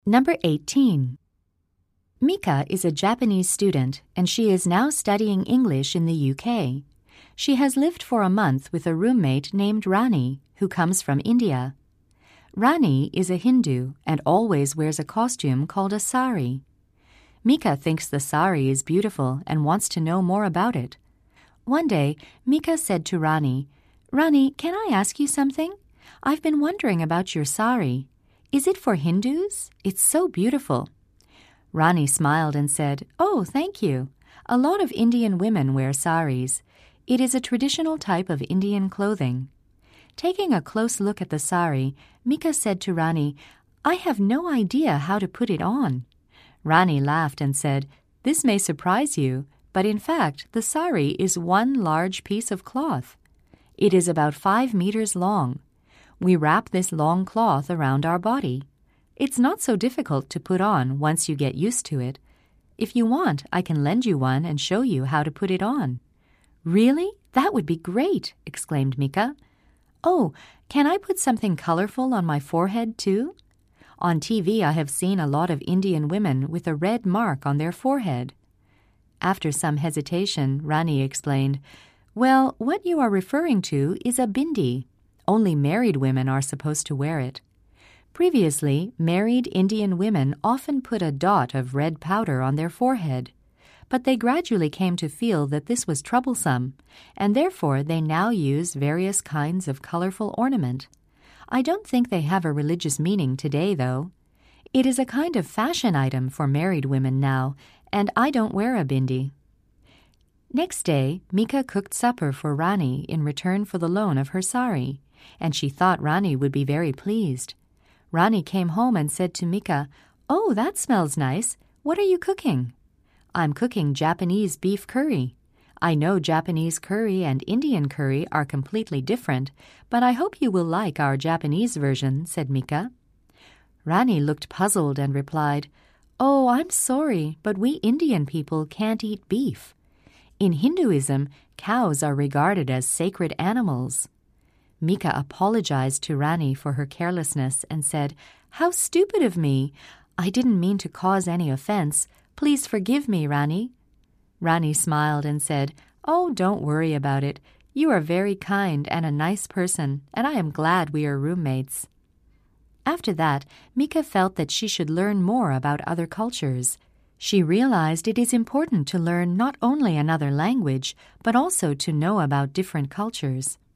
Number 18. Mika is a Japanese student and she is now studying English in the UK. She has lived for a month with a roommate named Rani, who comes from India. Rani is a Hindu and always wears a costume called a sari. Mika thinks the sari is beautiful and wants to know more about it. One day, Mika said to Rani, "Rani, can I ask you something? I've been wondering about your sari. Is it for Hindus? It's so beautiful." Rani smiled and said, "Oh, thank you. A lot of Indian women wear saris. It is a traditional type of Indian clothing." Taking a close look at the sari, Mika said to Rani, "I have no idea how to put it on." Rani laughed and said, "This may surprise you, but in fact, the sari is one large piece of cloth. It is about 5 meters long. We wrap this long cloth around our body. It's not so difficult to put on once you get used to it. If you want, I can lend you one and show you how to put it on." "Really? That would be great!" exclaimed Mika. "Oh, can I put something colorful on my forehead too? On TV, I have seen a lot of Indian women with a red mark on their forehead." After some hesitation, Rani explained, "Well, what you are referring to is a bindi. Only married women are supposed to wear it. Previously, married Indian women often put a dot of red powder on their forehead, but they gradually came to feel that this was troublesome, and therefore they now use various kinds of colorful ornament. I don't think they have a religious meaning today, though. It is a kind of fashion item for married women now, and I don't wear a bindi." Next day, Mika cooked supper for Rani in return for the loan of her sari, and she thought Rani would be very pleased. Rani came home and said to Mika, "Oh, that smells nice. What are you cooking?" "I'm cooking Japanese beef curry. I know Japanese curry and Indian curry are completely different, but I hope you will like our Japanese version," said Mika. Rani looked puzzled and replied, "Oh, I'm sorry, but we Indian people can't eat beef. In Hinduism, cows are regarded as sacred animals." Mika apologized to Rani for her carelessness and said, "How stupid of me! I didn't mean to cause any offense. Please forgive me, Rani." Rani smiled and said, "Oh, don't worry about it. You are very kind and a nice person, and I am glad we are roommates." After that, Mika felt that she should learn more about other cultures. She realized it is important to learn not only another language, but also to know about different cultures.